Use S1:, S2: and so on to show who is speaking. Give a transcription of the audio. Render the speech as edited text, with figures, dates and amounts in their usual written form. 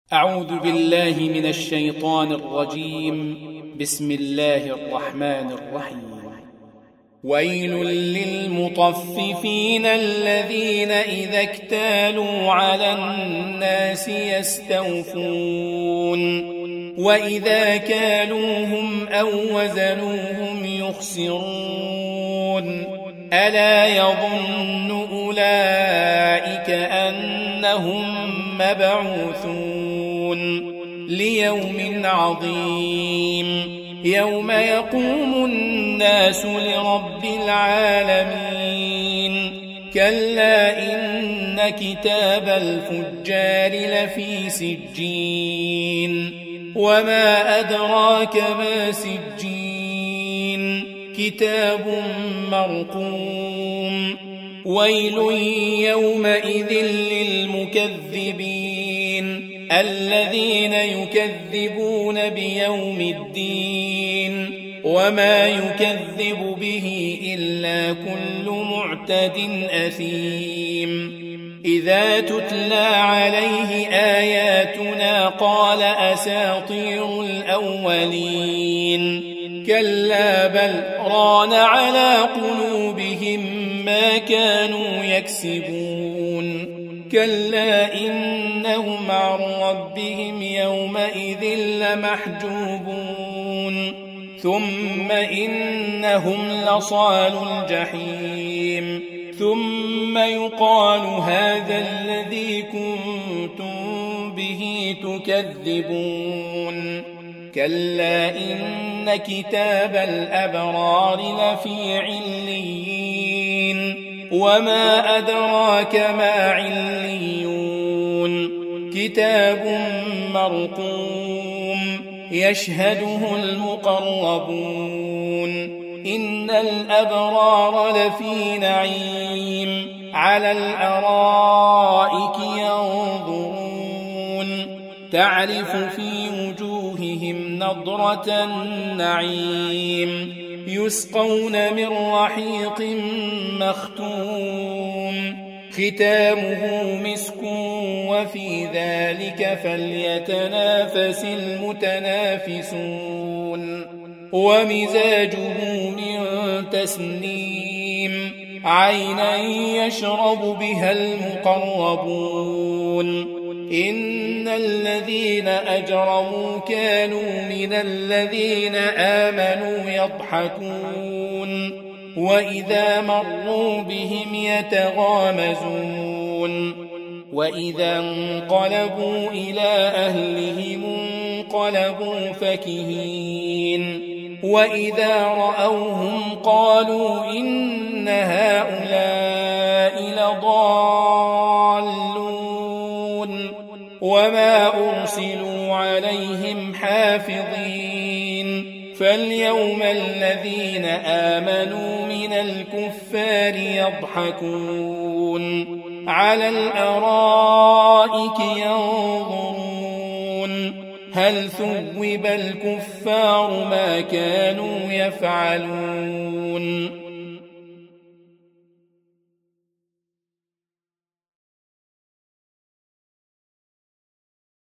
S1: أعوذ بالله من الشيطان الرجيم. بسم الله الرحمن الرحيم. ويل للمطففين الذين إذا اكتالوا على الناس يستوفون وإذا كالوهم أو وزنوهم يخسرون ألا يظن أولئك أنهم مبعوثون ليوم عظيم يوم يقوم الناس لرب العالمين كلا إن كتاب الفجار لفي سجين وما أدراك ما سجين كتاب مرقوم ويل يومئذ للمكذبين الذين يكذبون بيوم الدين وما يكذب به إلا كل معتد أثيم إذا تتلى عليه آياتنا قال أساطير الأولين كلا بل ران على قلوبهم ما كانوا يكسبون كلا إنهم عن ربهم يومئذ لمحجوبون ثم إنهم لصال الجحيم ثم يقال هذا الذي كنتم به تكذبون كلا إن كتاب الأبرار لفي عليين وما أدراك ما عليون كتاب مرقوم يشهده المقربون إن الأبرار لفي نعيم على الأرائك ينظرون تعرف في وجوههم نضرة النعيم يسقون من رحيق مختوم ختامه مسك وفي ذلك فليتنافس المتنافسون ومزاجه من تسنيم عينا يشرب بها المقربون إن الذين أجرموا كانوا من الذين آمنوا يضحكون وإذا مروا بهم يتغامزون وإذا انقلبوا إلى أهلهم انقلبوا فكهين وإذا رأوهم قالوا إن هؤلاء لضالون وما أرسلوا عليهم حافظين فاليوم الذين آمنوا من الكفار يضحكون على الأرائك ينظرون هل ثوب الكفار ما كانوا يفعلون